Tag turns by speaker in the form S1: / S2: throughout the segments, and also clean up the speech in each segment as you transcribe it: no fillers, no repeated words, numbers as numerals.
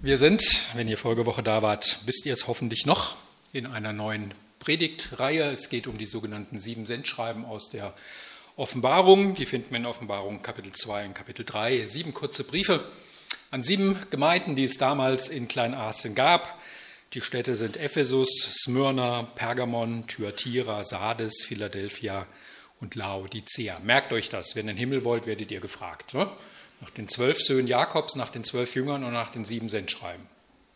S1: Wir sind, wenn ihr Folgewoche da wart, wisst ihr es hoffentlich noch, in einer neuen Predigtreihe. Es geht um die sogenannten 7 Sendschreiben aus der Offenbarung. Die finden wir in Offenbarung Kapitel 2 und Kapitel 3. 7 kurze Briefe an 7 Gemeinden, die es damals in Kleinasien gab. Die Städte sind Ephesus, Smyrna, Pergamon, Thyatira, Sardes, Philadelphia und Laodicea. Merkt euch das, wenn ihr in den Himmel wollt, werdet ihr gefragt. Ne? Nach den 12 Söhnen Jakobs, nach den 12 Jüngern und nach den 7 Sendschreiben.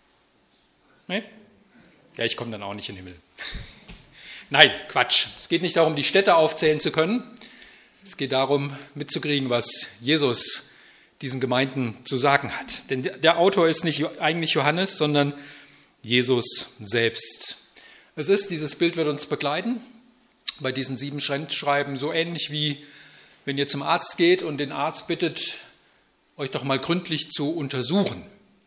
S1: Nee? Ja, ich komme dann auch nicht in den Himmel. Nein, Quatsch. Es geht nicht darum, die Städte aufzählen zu können. Es geht darum, mitzukriegen, was Jesus diesen Gemeinden zu sagen hat. Denn der Autor ist nicht eigentlich Johannes, sondern Jesus selbst. Es ist, dieses Bild wird uns begleiten, bei diesen 7 Sendschreiben, so ähnlich wie wenn ihr zum Arzt geht und den Arzt bittet, euch doch mal gründlich zu untersuchen.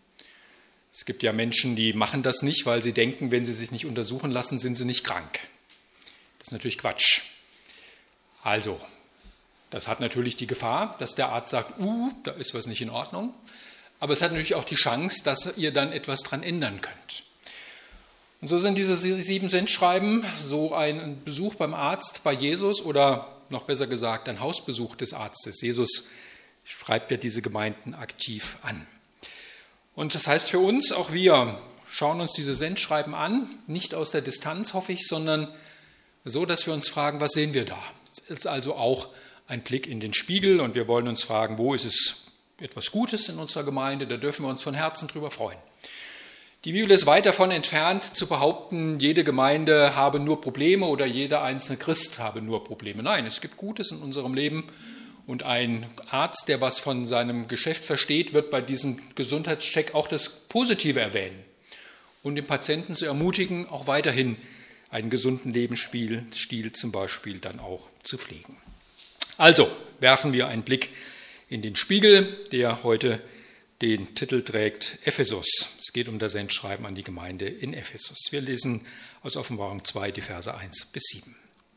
S1: Es gibt ja Menschen, die machen das nicht, weil sie denken, wenn sie sich nicht untersuchen lassen, sind sie nicht krank. Das ist natürlich Quatsch. Also, das hat natürlich die Gefahr, dass der Arzt sagt, da ist was nicht in Ordnung. Aber es hat natürlich auch die Chance, dass ihr dann etwas dran ändern könnt. Und so sind diese 7 Sendschreiben so ein Besuch beim Arzt bei Jesus oder noch besser gesagt ein Hausbesuch des Arztes. Jesus schreibt ja diese Gemeinden aktiv an. Und das heißt für uns, auch wir schauen uns diese Sendschreiben an, nicht aus der Distanz, hoffe ich, sondern so, dass wir uns fragen, was sehen wir da? Es ist also auch ein Blick in den Spiegel und wir wollen uns fragen, wo ist es etwas Gutes in unserer Gemeinde? Da dürfen wir uns von Herzen drüber freuen. Die Bibel ist weit davon entfernt, zu behaupten, jede Gemeinde habe nur Probleme oder jeder einzelne Christ habe nur Probleme. Nein, es gibt Gutes in unserem Leben. Und ein Arzt, der was von seinem Geschäft versteht, wird bei diesem Gesundheitscheck auch das Positive erwähnen und den Patienten zu ermutigen, auch weiterhin einen gesunden Lebensstil zum Beispiel dann auch zu pflegen. Also werfen wir einen Blick in den Spiegel, der heute den Titel trägt Ephesus. Es geht um das Sendschreiben an die Gemeinde in Ephesus. Wir lesen aus Offenbarung 2 die Verse 1 bis 7.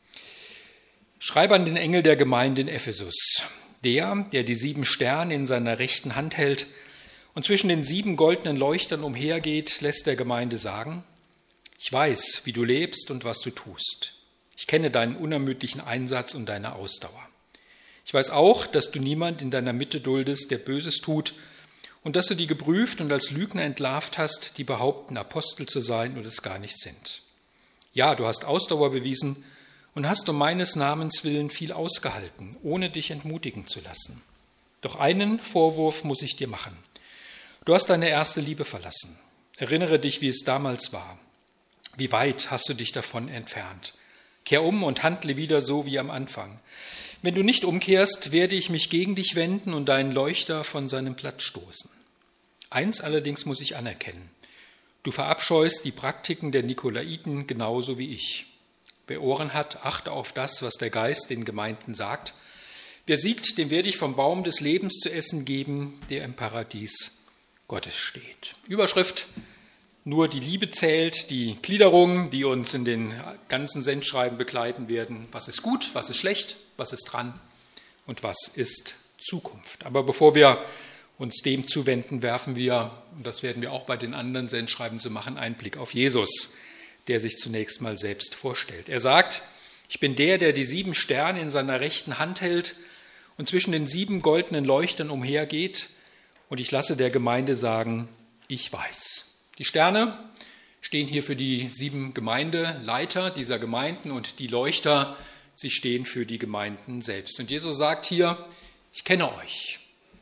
S1: Schreibe an den Engel der Gemeinde in Ephesus, der die 7 Sterne in seiner rechten Hand hält und zwischen den 7 goldenen Leuchtern umhergeht, lässt der Gemeinde sagen, ich weiß, wie du lebst und was du tust. Ich kenne deinen unermüdlichen Einsatz und deine Ausdauer. Ich weiß auch, dass du niemand in deiner Mitte duldest, der Böses tut, und dass du die geprüft und als Lügner entlarvt hast, die behaupten, Apostel zu sein und es gar nicht sind. Ja, du hast Ausdauer bewiesen und hast um meines Namens willen viel ausgehalten, ohne dich entmutigen zu lassen. Doch einen Vorwurf muss ich dir machen. Du hast deine erste Liebe verlassen. Erinnere dich, wie es damals war. Wie weit hast du dich davon entfernt? Kehr um und handle wieder so wie am Anfang. Wenn du nicht umkehrst, werde ich mich gegen dich wenden und deinen Leuchter von seinem Platz stoßen. Eins allerdings muss ich anerkennen. Du verabscheust die Praktiken der Nikolaiten genauso wie ich. Wer Ohren hat, achte auf das, was der Geist den Gemeinden sagt. Wer siegt, dem werde ich vom Baum des Lebens zu essen geben, der im Paradies Gottes steht. Überschrift: Nur die Liebe zählt, die Gliederungen, die uns in den ganzen Sendschreiben begleiten werden. Was ist gut, was ist schlecht, was ist dran und was ist Zukunft. Aber bevor wir uns dem zuwenden, werfen wir, und das werden wir auch bei den anderen Sendschreiben so machen, einen Blick auf Jesus, der sich zunächst mal selbst vorstellt. Er sagt, ich bin der die 7 Sterne in seiner rechten Hand hält und zwischen den 7 goldenen Leuchtern umhergeht, und ich lasse der Gemeinde sagen, ich weiß. Die Sterne stehen hier für die 7 Gemeindeleiter dieser Gemeinden und die Leuchter, sie stehen für die Gemeinden selbst. Und Jesus sagt hier, ich kenne euch.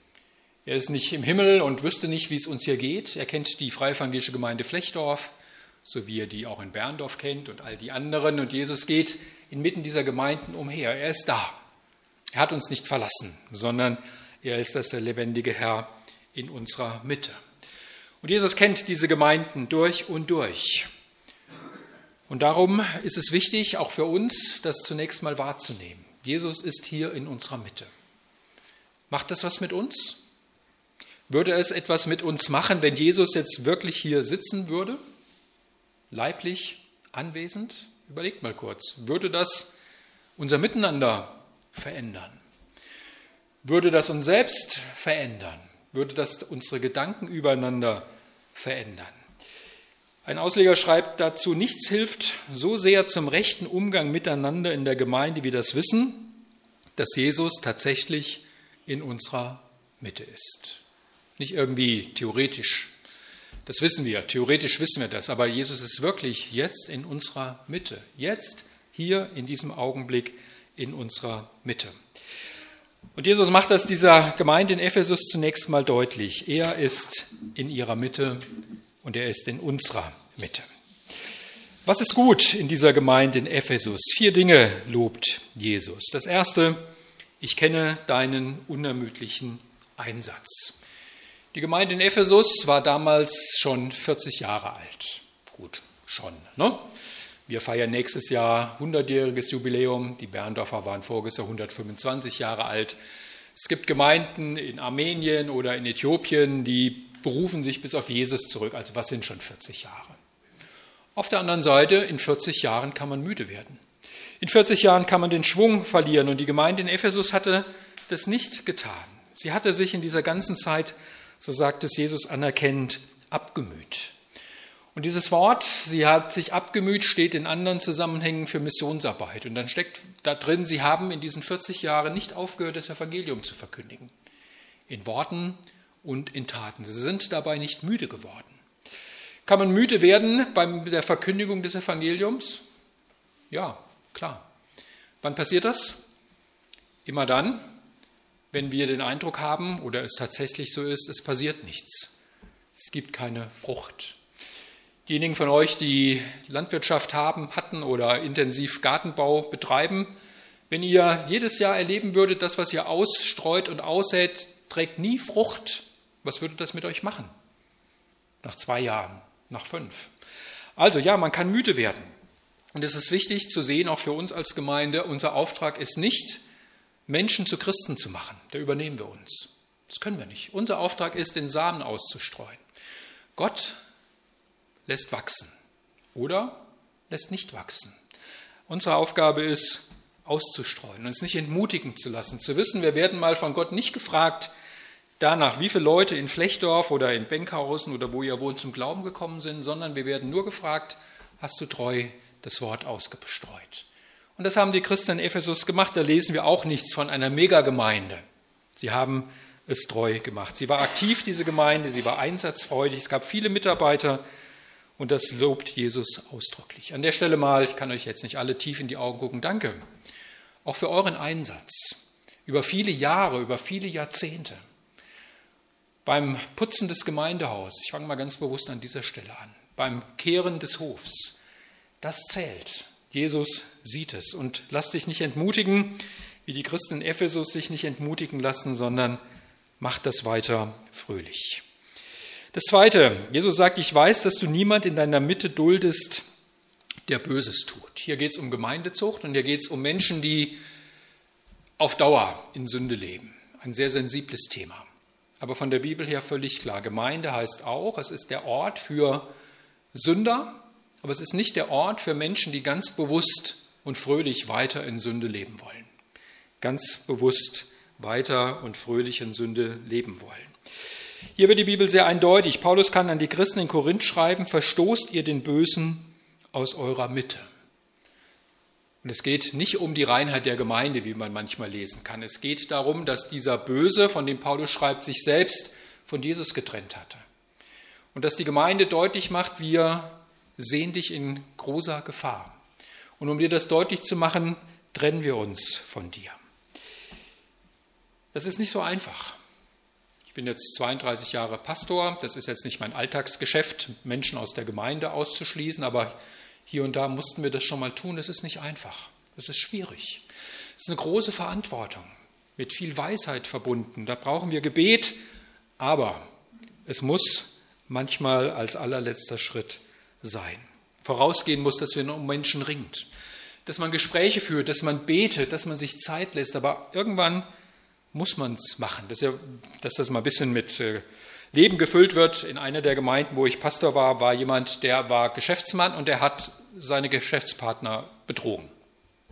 S1: Er ist nicht im Himmel und wüsste nicht, wie es uns hier geht. Er kennt die Freie Evangelische Gemeinde Flechdorf, so wie er die auch in Berndorf kennt und all die anderen. Und Jesus geht inmitten dieser Gemeinden umher. Er ist da. Er hat uns nicht verlassen, sondern er ist der lebendige Herr in unserer Mitte. Und Jesus kennt diese Gemeinden durch und durch. Und darum ist es wichtig, auch für uns, das zunächst mal wahrzunehmen. Jesus ist hier in unserer Mitte. Macht das was mit uns? Würde es etwas mit uns machen, wenn Jesus jetzt wirklich hier sitzen würde? Leiblich anwesend? Überlegt mal kurz. Würde das unser Miteinander verändern? Würde das uns selbst verändern? Würde das unsere Gedanken übereinander verändern. Ein Ausleger schreibt dazu, nichts hilft so sehr zum rechten Umgang miteinander in der Gemeinde wie das Wissen, dass Jesus tatsächlich in unserer Mitte ist. Nicht irgendwie theoretisch, das wissen wir, theoretisch wissen wir das, aber Jesus ist wirklich jetzt in unserer Mitte, jetzt hier in diesem Augenblick in unserer Mitte. Und Jesus macht das dieser Gemeinde in Ephesus zunächst mal deutlich. Er ist in ihrer Mitte und er ist in unserer Mitte. Was ist gut in dieser Gemeinde in Ephesus? 4 Dinge lobt Jesus. Das erste, ich kenne deinen unermüdlichen Einsatz. Die Gemeinde in Ephesus war damals schon 40 Jahre alt. Gut, schon, ne? Wir feiern nächstes Jahr 100-jähriges Jubiläum. Die Berndorfer waren voriges Jahr 125 Jahre alt. Es gibt Gemeinden in Armenien oder in Äthiopien, die berufen sich bis auf Jesus zurück. Also was sind schon 40 Jahre? Auf der anderen Seite, in 40 Jahren kann man müde werden. In 40 Jahren kann man den Schwung verlieren. Und die Gemeinde in Ephesus hatte das nicht getan. Sie hatte sich in dieser ganzen Zeit, so sagt es Jesus anerkennend, abgemüht. Und dieses Wort, sie hat sich abgemüht, steht in anderen Zusammenhängen für Missionsarbeit. Und dann steckt da drin, sie haben in diesen 40 Jahren nicht aufgehört, das Evangelium zu verkündigen. In Worten und in Taten. Sie sind dabei nicht müde geworden. Kann man müde werden bei der Verkündigung des Evangeliums? Ja, klar. Wann passiert das? Immer dann, wenn wir den Eindruck haben, oder es tatsächlich so ist, es passiert nichts. Es gibt keine Frucht. Diejenigen von euch, die Landwirtschaft hatten oder intensiv Gartenbau betreiben, wenn ihr jedes Jahr erleben würdet, das, was ihr ausstreut und aussät, trägt nie Frucht, was würde das mit euch machen? Nach 2 Jahren, nach 5. Also ja, man kann müde werden. Und es ist wichtig zu sehen, auch für uns als Gemeinde, unser Auftrag ist nicht, Menschen zu Christen zu machen. Da übernehmen wir uns. Das können wir nicht. Unser Auftrag ist, den Samen auszustreuen. Gott lässt wachsen oder lässt nicht wachsen. Unsere Aufgabe ist, auszustreuen, uns nicht entmutigen zu lassen, zu wissen, wir werden mal von Gott nicht gefragt danach, wie viele Leute in Flechdorf oder in Benkhausen oder wo ihr wohnt zum Glauben gekommen sind, sondern wir werden nur gefragt, hast du treu das Wort ausgestreut? Und das haben die Christen in Ephesus gemacht, da lesen wir auch nichts von einer Megagemeinde. Sie haben es treu gemacht. Sie war aktiv, diese Gemeinde, sie war einsatzfreudig, es gab viele Mitarbeiter, und das lobt Jesus ausdrücklich. An der Stelle mal, ich kann euch jetzt nicht alle tief in die Augen gucken, danke. Auch für euren Einsatz. Über viele Jahre, über viele Jahrzehnte. Beim Putzen des Gemeindehauses, ich fange mal ganz bewusst an dieser Stelle an. Beim Kehren des Hofs. Das zählt. Jesus sieht es. Und lass dich nicht entmutigen, wie die Christen in Ephesus sich nicht entmutigen lassen, sondern macht das weiter fröhlich. Das Zweite, Jesus sagt, ich weiß, dass du niemand in deiner Mitte duldest, der Böses tut. Hier geht es um Gemeindezucht und hier geht es um Menschen, die auf Dauer in Sünde leben. Ein sehr sensibles Thema. Aber von der Bibel her völlig klar. Gemeinde heißt auch, es ist der Ort für Sünder, aber es ist nicht der Ort für Menschen, die ganz bewusst und fröhlich weiter in Sünde leben wollen. Ganz bewusst weiter und fröhlich in Sünde leben wollen. Hier wird die Bibel sehr eindeutig. Paulus kann an die Christen in Korinth schreiben, verstoßt ihr den Bösen aus eurer Mitte. Und es geht nicht um die Reinheit der Gemeinde, wie man manchmal lesen kann. Es geht darum, dass dieser Böse, von dem Paulus schreibt, sich selbst von Jesus getrennt hatte. Und dass die Gemeinde deutlich macht, wir sehen dich in großer Gefahr. Und um dir das deutlich zu machen, trennen wir uns von dir. Das ist nicht so einfach. Ich bin jetzt 32 Jahre Pastor, das ist jetzt nicht mein Alltagsgeschäft, Menschen aus der Gemeinde auszuschließen, aber hier und da mussten wir das schon mal tun. Das ist nicht einfach, das ist schwierig. Es ist eine große Verantwortung, mit viel Weisheit verbunden. Da brauchen wir Gebet, aber es muss manchmal als allerletzter Schritt sein. Vorausgehen muss, dass man um Menschen ringt, dass man Gespräche führt, dass man betet, dass man sich Zeit lässt, aber irgendwann muss man es machen, dass das mal ein bisschen mit Leben gefüllt wird. In einer der Gemeinden, wo ich Pastor war, war jemand, der war Geschäftsmann und der hat seine Geschäftspartner betrogen.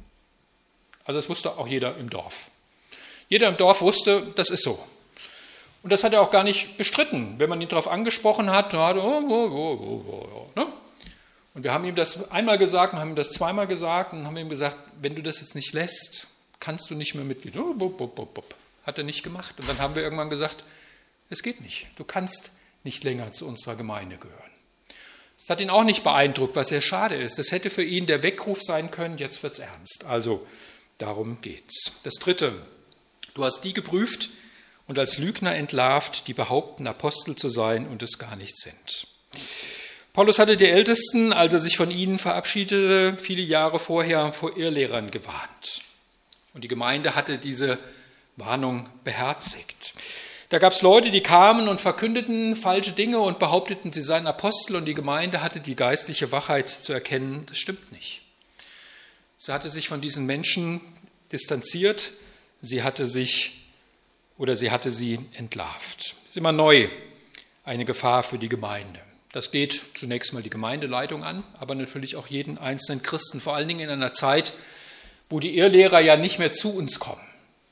S1: Also das wusste auch jeder im Dorf. Jeder im Dorf wusste, das ist so. Und das hat er auch gar nicht bestritten. Wenn man ihn darauf angesprochen hat, dann hat er, ne? Und wir haben ihm das einmal gesagt und haben ihm das zweimal gesagt und haben ihm gesagt, wenn du das jetzt nicht lässt, kannst du nicht mehr Mitglied. Hat er nicht gemacht. Und dann haben wir irgendwann gesagt, es geht nicht. Du kannst nicht länger zu unserer Gemeinde gehören. Das hat ihn auch nicht beeindruckt, was sehr schade ist. Das hätte für ihn der Weckruf sein können, jetzt wird's ernst. Also darum geht's. Das Dritte, du hast die geprüft und als Lügner entlarvt, die behaupten, Apostel zu sein und es gar nicht sind. Paulus hatte die Ältesten, als er sich von ihnen verabschiedete, viele Jahre vorher vor Irrlehrern gewarnt. Und die Gemeinde hatte diese Warnung beherzigt. Da gab es Leute, die kamen und verkündeten falsche Dinge und behaupteten, sie seien Apostel, und die Gemeinde hatte die geistliche Wachheit zu erkennen, das stimmt nicht. Sie hatte sich von diesen Menschen distanziert, sie hatte sie entlarvt. Das ist immer neu eine Gefahr für die Gemeinde. Das geht zunächst mal die Gemeindeleitung an, aber natürlich auch jeden einzelnen Christen, vor allen Dingen in einer Zeit, wo die Irrlehrer ja nicht mehr zu uns kommen.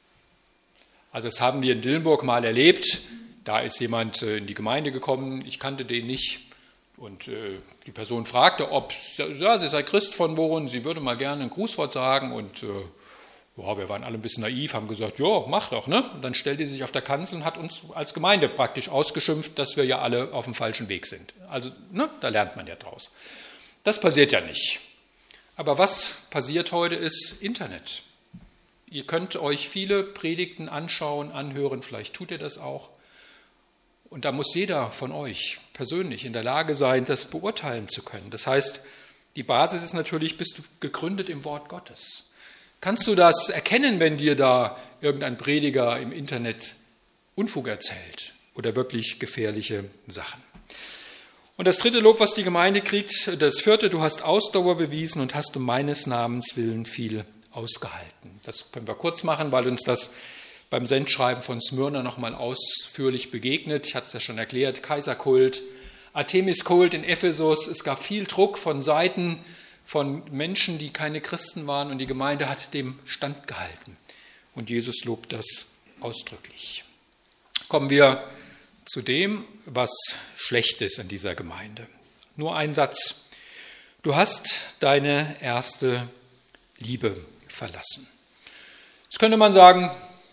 S1: Also das haben wir in Dillenburg mal erlebt. Da ist jemand in die Gemeinde gekommen, ich kannte den nicht. Und die Person fragte, ja, sie sei Christ, von wo, sie würde mal gerne ein Grußwort sagen. Und wir waren alle ein bisschen naiv, haben gesagt, ja, mach doch. Ne? Und dann stellte sie sich auf der Kanzel und hat uns als Gemeinde praktisch ausgeschimpft, dass wir ja alle auf dem falschen Weg sind. Also da lernt man ja draus. Das passiert ja nicht. Aber was passiert heute ist Internet. Ihr könnt euch viele Predigten anschauen, anhören, vielleicht tut ihr das auch. Und da muss jeder von euch persönlich in der Lage sein, das beurteilen zu können. Das heißt, die Basis ist natürlich, bist du gegründet im Wort Gottes. Kannst du das erkennen, wenn dir da irgendein Prediger im Internet Unfug erzählt oder wirklich gefährliche Sachen? Und das dritte Lob, was die Gemeinde kriegt, das vierte, du hast Ausdauer bewiesen und hast um meines Namens willen viel ausgehalten. Das können wir kurz machen, weil uns das beim Sendschreiben von Smyrna nochmal ausführlich begegnet. Ich hatte es ja schon erklärt, Kaiserkult, Artemiskult in Ephesus. Es gab viel Druck von Seiten von Menschen, die keine Christen waren, und die Gemeinde hat dem standgehalten. Und Jesus lobt das ausdrücklich. Kommen wir zu dem, was schlecht ist in dieser Gemeinde. Nur ein Satz. Du hast deine erste Liebe verlassen. Jetzt könnte man sagen,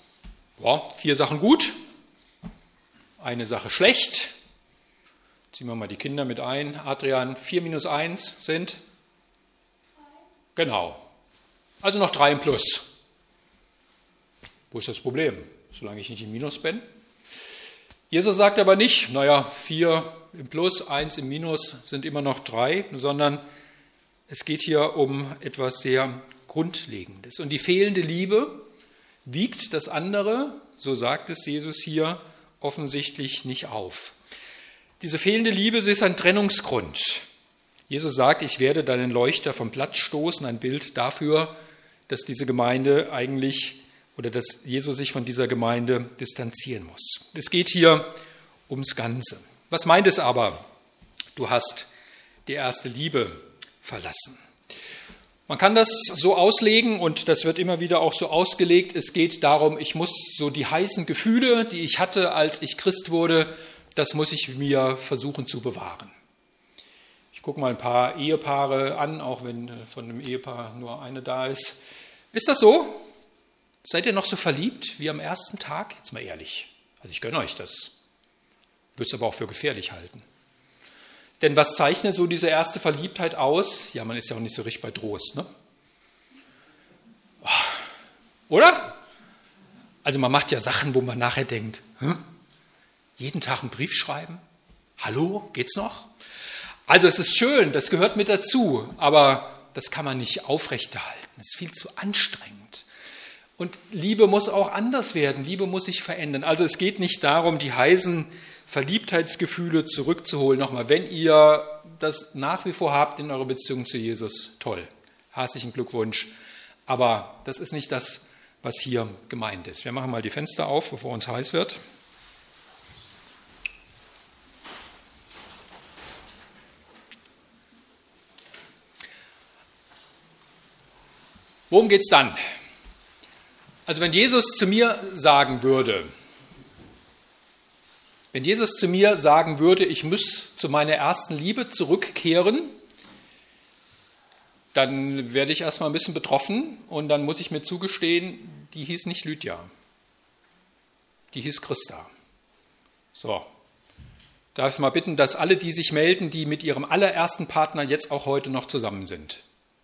S1: 4 Sachen gut, eine Sache schlecht. Ziehen wir mal die Kinder mit ein. Adrian, 4 minus 1 sind? Genau. Also noch 3 im Plus. Wo ist das Problem? Solange ich nicht im Minus bin. Jesus sagt aber nicht, 4 im Plus, 1 im Minus sind immer noch 3, sondern es geht hier um etwas sehr Grundlegendes. Und die fehlende Liebe wiegt das andere, so sagt es Jesus hier, offensichtlich nicht auf. Diese fehlende Liebe, sie ist ein Trennungsgrund. Jesus sagt, ich werde deinen Leuchter vom Platz stoßen, ein Bild dafür, dass diese Gemeinde eigentlich, oder dass Jesus sich von dieser Gemeinde distanzieren muss. Es geht hier ums Ganze. Was meint es aber? Du hast die erste Liebe verlassen. Man kann das so auslegen, und das wird immer wieder auch so ausgelegt, es geht darum, ich muss so die heißen Gefühle, die ich hatte, als ich Christ wurde, das muss ich mir versuchen zu bewahren. Ich gucke mal ein paar Ehepaare an, auch wenn von einem Ehepaar nur eine da ist. Ist das so? Seid ihr noch so verliebt wie am ersten Tag? Jetzt mal ehrlich. Also ich gönne euch das. Würde es aber auch für gefährlich halten. Denn was zeichnet so diese erste Verliebtheit aus? Ja, man ist ja auch nicht so richtig bei Trost, ne? Oder? Also man macht ja Sachen, wo man nachher denkt, jeden Tag einen Brief schreiben? Hallo, geht's noch? Also es ist schön, das gehört mit dazu, aber das kann man nicht aufrechterhalten. Es ist viel zu anstrengend. Und Liebe muss auch anders werden, Liebe muss sich verändern. Also es geht nicht darum, die heißen Verliebtheitsgefühle zurückzuholen. Nochmal, wenn ihr das nach wie vor habt in eurer Beziehung zu Jesus, toll, herzlichen Glückwunsch. Aber das ist nicht das, was hier gemeint ist. Wir machen mal die Fenster auf, bevor uns heiß wird. Worum geht es dann? Also wenn Jesus zu mir sagen würde, Wenn Jesus zu mir sagen würde, ich muss zu meiner ersten Liebe zurückkehren, dann werde ich erstmal ein bisschen betroffen und dann muss ich mir zugestehen, die hieß nicht Lydia, die hieß Christa. So, darf ich mal bitten, dass alle, die sich melden, die mit ihrem allerersten Partner jetzt auch heute noch zusammen sind.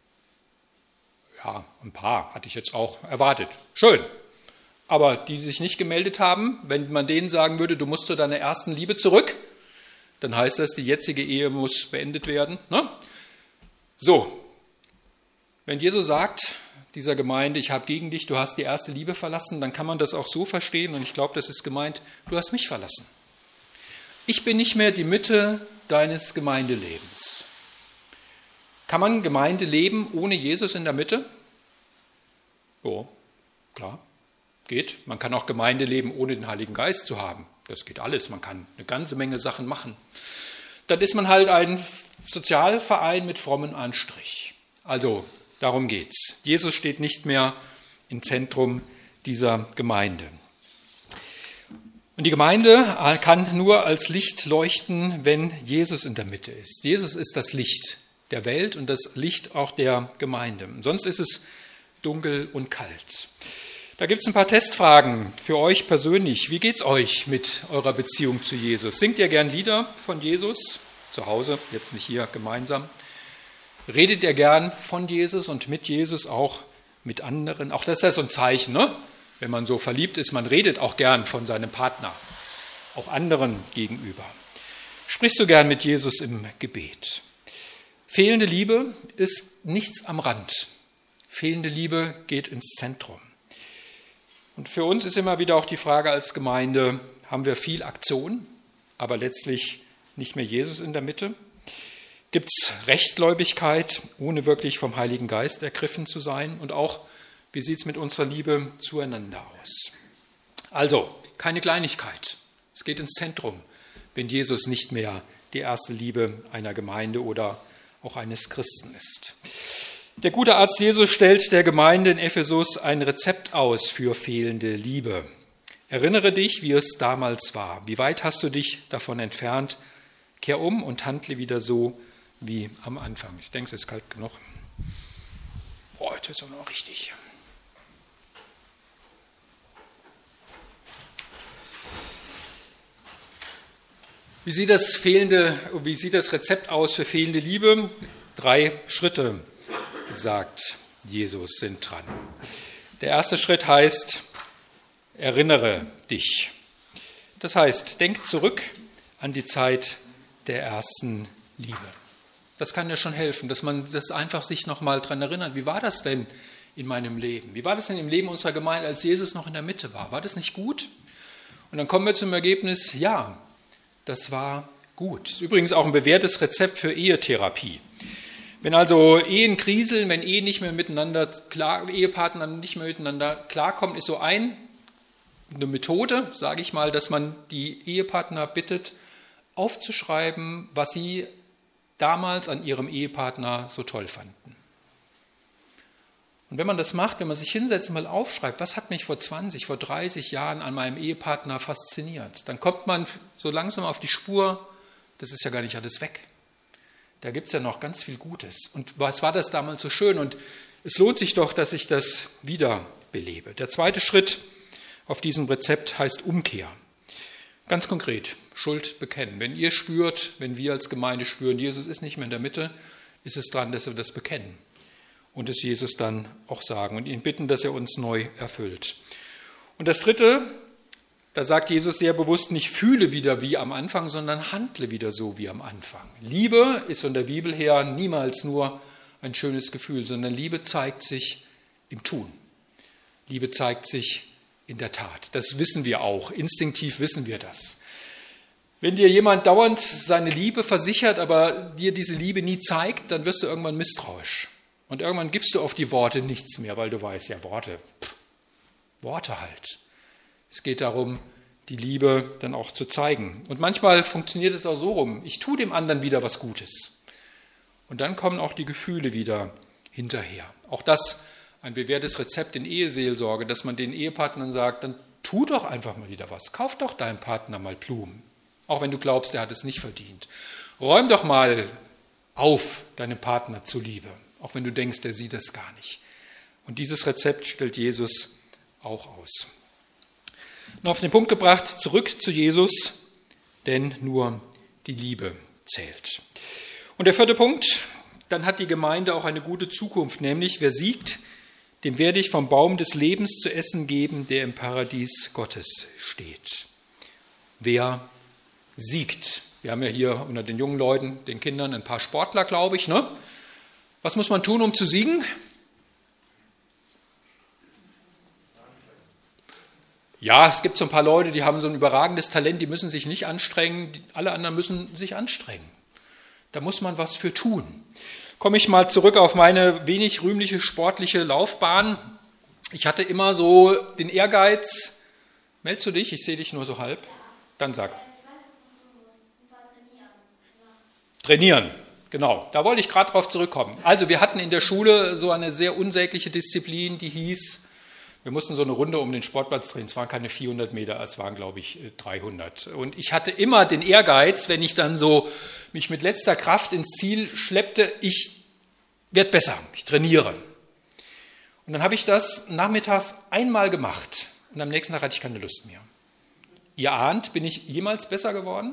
S1: Ja, ein paar hatte ich jetzt auch erwartet. Schön. Aber die sich nicht gemeldet haben, wenn man denen sagen würde, du musst zu deiner ersten Liebe zurück, dann heißt das, die jetzige Ehe muss beendet werden. Ne? So, wenn Jesus sagt, dieser Gemeinde, ich habe gegen dich, du hast die erste Liebe verlassen, dann kann man das auch so verstehen und ich glaube, das ist gemeint, du hast mich verlassen. Ich bin nicht mehr die Mitte deines Gemeindelebens. Kann man Gemeinde leben ohne Jesus in der Mitte? Ja, klar, geht. Man kann auch Gemeinde leben, ohne den Heiligen Geist zu haben. Das geht alles. Man kann eine ganze Menge Sachen machen. Dann ist man halt ein Sozialverein mit frommen Anstrich. Also, darum geht's. Jesus steht nicht mehr im Zentrum dieser Gemeinde. Und die Gemeinde kann nur als Licht leuchten, wenn Jesus in der Mitte ist. Jesus ist das Licht der Welt und das Licht auch der Gemeinde. Sonst ist es dunkel und kalt. Da gibt es ein paar Testfragen für euch persönlich. Wie geht's euch mit eurer Beziehung zu Jesus? Singt ihr gern Lieder von Jesus? Zu Hause, jetzt nicht hier gemeinsam. Redet ihr gern von Jesus und mit Jesus, auch mit anderen? Auch das ist ja so ein Zeichen, ne? Wenn man so verliebt ist, man redet auch gern von seinem Partner, auch anderen gegenüber. Sprichst du gern mit Jesus im Gebet? Fehlende Liebe ist nichts am Rand. Fehlende Liebe geht ins Zentrum. Und für uns ist immer wieder auch die Frage als Gemeinde, haben wir viel Aktion, aber letztlich nicht mehr Jesus in der Mitte? Gibt es Rechtgläubigkeit, ohne wirklich vom Heiligen Geist ergriffen zu sein? Und auch, wie sieht es mit unserer Liebe zueinander aus? Also, keine Kleinigkeit. Es geht ins Zentrum, wenn Jesus nicht mehr die erste Liebe einer Gemeinde oder auch eines Christen ist. Der gute Arzt Jesus stellt der Gemeinde in Ephesus ein Rezept aus für fehlende Liebe. Erinnere dich, wie es damals war. Wie weit hast du dich davon entfernt? Kehr um und handle wieder so wie am Anfang. Ich denke, es ist kalt genug. Boah, jetzt ist es auch noch richtig. Wie sieht das Rezept aus für fehlende Liebe? 3 Schritte, sagt Jesus, sind dran. Der erste Schritt heißt, erinnere dich. Das heißt, denk zurück an die Zeit der ersten Liebe. Das kann ja schon helfen, dass man das einfach sich nochmal dran erinnert. Wie war das denn in meinem Leben? Wie war das denn im Leben unserer Gemeinde, als Jesus noch in der Mitte war? War das nicht gut? Und dann kommen wir zum Ergebnis, ja, das war gut. Übrigens auch ein bewährtes Rezept für Ehetherapie. Wenn also Ehen kriseln, wenn Ehepartner nicht mehr miteinander klarkommen, ist so eine Methode, sage ich mal, dass man die Ehepartner bittet, aufzuschreiben, was sie damals an ihrem Ehepartner so toll fanden. Und wenn man das macht, wenn man sich hinsetzt und mal aufschreibt, was hat mich vor 20, vor 30 Jahren an meinem Ehepartner fasziniert, dann kommt man so langsam auf die Spur, das ist ja gar nicht alles weg. Da gibt es ja noch ganz viel Gutes. Und was war das damals so schön? Und es lohnt sich doch, dass ich das wiederbelebe. Der zweite Schritt auf diesem Rezept heißt Umkehr. Ganz konkret, Schuld bekennen. Wenn ihr spürt, wenn wir als Gemeinde spüren, Jesus ist nicht mehr in der Mitte, ist es dran, dass wir das bekennen. Und es Jesus dann auch sagen und ihn bitten, dass er uns neu erfüllt. Und das dritte, da sagt Jesus sehr bewusst, nicht fühle wieder wie am Anfang, sondern handle wieder so wie am Anfang. Liebe ist von der Bibel her niemals nur ein schönes Gefühl, sondern Liebe zeigt sich im Tun. Liebe zeigt sich in der Tat. Das wissen wir auch, instinktiv wissen wir das. Wenn dir jemand dauernd seine Liebe versichert, aber dir diese Liebe nie zeigt, dann wirst du irgendwann misstrauisch. Und irgendwann gibst du auf die Worte nichts mehr, weil du weißt, ja Worte halt. Es geht darum, die Liebe dann auch zu zeigen. Und manchmal funktioniert es auch so rum, ich tue dem anderen wieder was Gutes. Und dann kommen auch die Gefühle wieder hinterher. Auch das ein bewährtes Rezept in Eheseelsorge, dass man den Ehepartnern sagt, dann tu doch einfach mal wieder was. Kauf doch deinem Partner mal Blumen. auch wenn du glaubst, er hat es nicht verdient. Räum doch mal auf deinem Partner zuliebe, auch wenn du denkst, er sieht es gar nicht. Und dieses Rezept stellt Jesus auch aus. Und auf den Punkt gebracht, zurück zu Jesus, denn nur die Liebe zählt. Und der 4. Punkt, dann hat die Gemeinde auch eine gute Zukunft, nämlich wer siegt, dem werde ich vom Baum des Lebens zu essen geben, der im Paradies Gottes steht. Wer siegt? Wir haben ja hier unter den jungen Leuten, den Kindern, ein paar Sportler, glaube ich. Ne? Was muss man tun, um zu siegen? Ja, es gibt so ein paar Leute, die haben so ein überragendes Talent, die müssen sich nicht anstrengen, alle anderen müssen sich anstrengen. Da muss man was für tun. Komme ich mal zurück auf meine wenig rühmliche sportliche Laufbahn. Ich hatte immer so den Ehrgeiz. Meldest du dich? Ich sehe dich nur so halb. Dann sag. Trainieren, genau. Da wollte ich gerade drauf zurückkommen. Also wir hatten in der Schule so eine sehr unsägliche Disziplin, die hieß, wir mussten so eine Runde um den Sportplatz drehen. Es waren keine 400 Meter, es waren, glaube ich, 300. Und ich hatte immer den Ehrgeiz, wenn ich dann so mich mit letzter Kraft ins Ziel schleppte, ich werde besser, ich trainiere. Und dann habe ich das nachmittags einmal gemacht und am nächsten Tag hatte ich keine Lust mehr. Ihr ahnt, bin ich jemals besser geworden?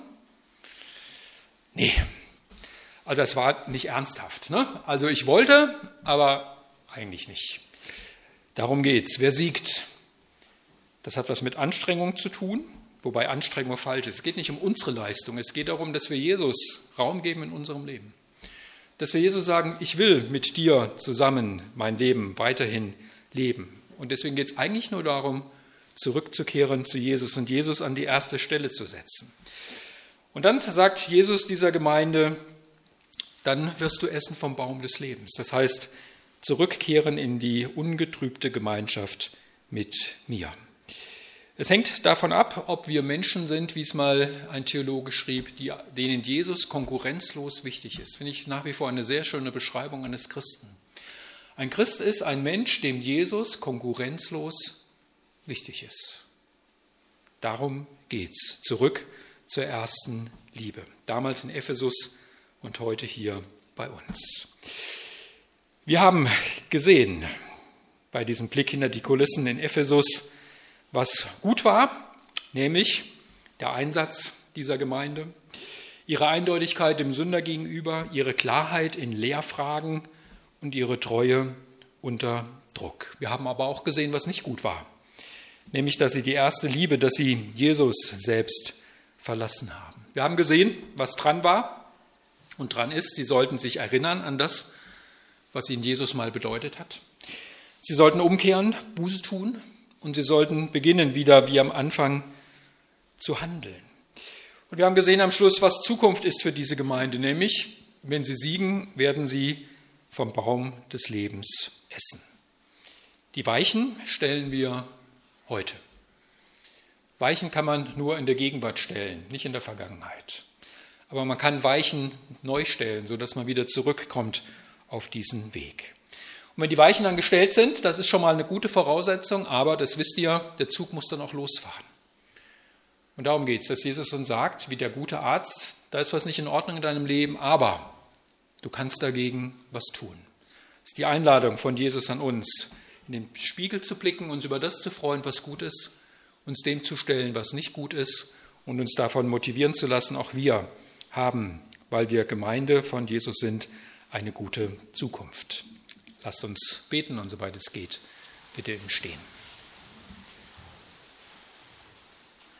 S1: Nee. Also es war nicht ernsthaft. Ne? Also ich wollte, aber eigentlich nicht. Darum geht's. Wer siegt? Das hat was mit Anstrengung zu tun, wobei Anstrengung falsch ist. Es geht nicht um unsere Leistung. Es geht darum, dass wir Jesus Raum geben in unserem Leben. Dass wir Jesus sagen, ich will mit dir zusammen mein Leben weiterhin leben. Und deswegen geht es eigentlich nur darum, zurückzukehren zu Jesus und Jesus an die erste Stelle zu setzen. Und dann sagt Jesus dieser Gemeinde, dann wirst du essen vom Baum des Lebens. Das heißt, zurückkehren in die ungetrübte Gemeinschaft mit mir. Es hängt davon ab, ob wir Menschen sind, wie es mal ein Theologe schrieb, denen Jesus konkurrenzlos wichtig ist. Finde ich nach wie vor eine sehr schöne Beschreibung eines Christen. Ein Christ ist ein Mensch, dem Jesus konkurrenzlos wichtig ist. Darum geht's. Zurück zur ersten Liebe. Damals in Ephesus und heute hier bei uns. Wir haben gesehen bei diesem Blick hinter die Kulissen in Ephesus, was gut war, nämlich der Einsatz dieser Gemeinde, ihre Eindeutigkeit dem Sünder gegenüber, ihre Klarheit in Lehrfragen und ihre Treue unter Druck. Wir haben aber auch gesehen, was nicht gut war, nämlich, dass sie die erste Liebe, dass sie Jesus selbst verlassen haben. Wir haben gesehen, was dran war und dran ist. Sie sollten sich erinnern an das, was ihnen Jesus mal bedeutet hat. Sie sollten umkehren, Buße tun und sie sollten beginnen, wieder wie am Anfang zu handeln. Und wir haben gesehen am Schluss, was Zukunft ist für diese Gemeinde, nämlich, wenn sie siegen, werden sie vom Baum des Lebens essen. Die Weichen stellen wir heute. Weichen kann man nur in der Gegenwart stellen, nicht in der Vergangenheit. Aber man kann Weichen neu stellen, sodass man wieder zurückkommt auf diesen Weg. Und wenn die Weichen dann gestellt sind, das ist schon mal eine gute Voraussetzung, aber das wisst ihr, der Zug muss dann auch losfahren. Und darum geht es, dass Jesus uns sagt, wie der gute Arzt, da ist was nicht in Ordnung in deinem Leben, aber du kannst dagegen was tun. Das ist die Einladung von Jesus an uns, in den Spiegel zu blicken, uns über das zu freuen, was gut ist, uns dem zu stellen, was nicht gut ist und uns davon motivieren zu lassen. Auch wir haben, weil wir Gemeinde von Jesus sind, eine gute Zukunft. Lasst uns beten und soweit es geht, bitte im Stehen.